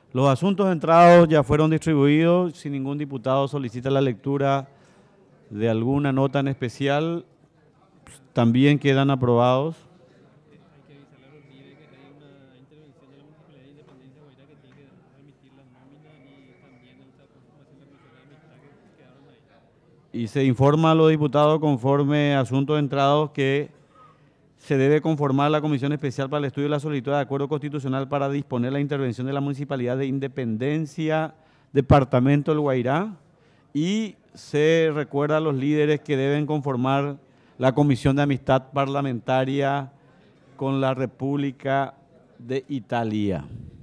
Los asuntos entrados ya fueron distribuidos. Si ningún diputado solicita la lectura de alguna nota en especial, también quedan aprobados. Hay que avisarle a los líderes que hay una intervención de la Municipalidad de Independencia Guairá que tiene que remitir las nóminas y también esa conformación de la Comisión de Amistad que quedaron ahí. Y se informa a los diputados conforme asuntos entrados que se debe conformar la Comisión Especial para el Estudio de la Solicitud de Acuerdo Constitucional para disponer la intervención de la Municipalidad de Independencia, Departamento del Guairá, y se recuerda a los líderes que deben conformar la Comisión de Amistad Parlamentaria con la República de Italia.